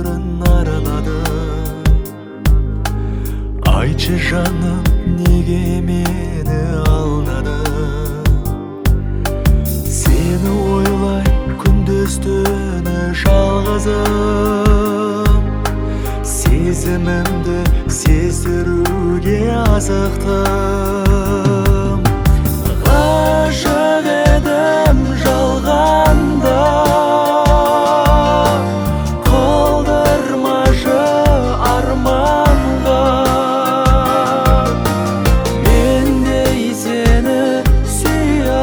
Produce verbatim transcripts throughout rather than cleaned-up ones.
сырын араладым. Айтшы жаным, неге мені алдадың? Сені ойлай күндіз түні жалғызым, сезімімді сездіруге азықтым. Ғашық едім жалғанда, қалдырмашы арманға. Мендей сені сүйе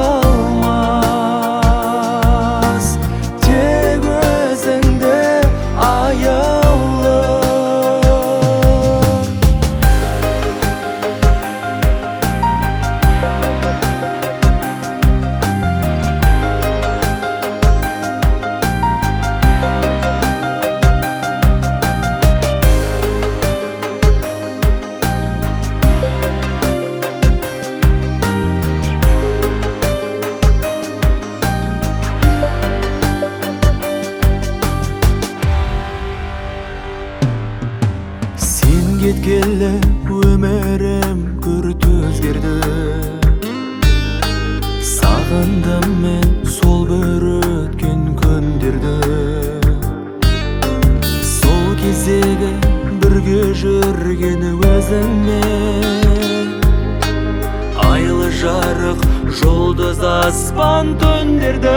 алмас, тек өзіңді аяулы. Сен кеткелі өмірім күрт өзгерді. Сағындым мен сол бір өткен күндерді. Сол кездегі бірге жүрген өзіңмен, айлы жарық жұлдыз аспан түндерді.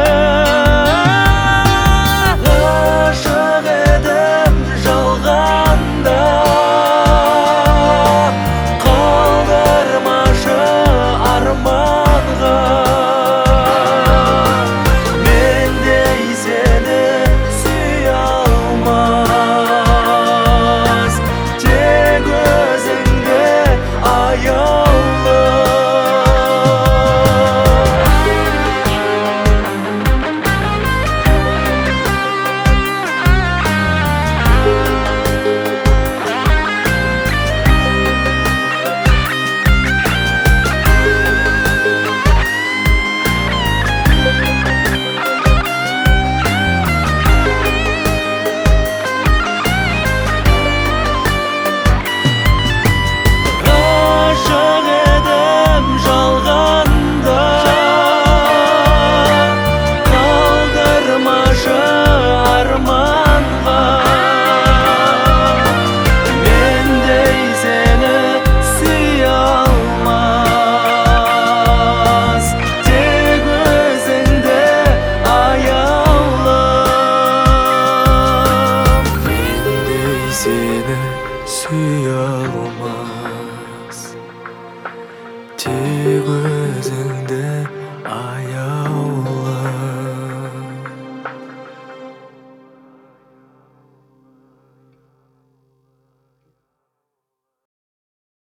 Ғашық едім жалғанда, қалдырмашы арманға. Мендей сені сүйе алмас, тек өзіңді аяулы. Seni sүйе алмас, тек өзіңді аяулы.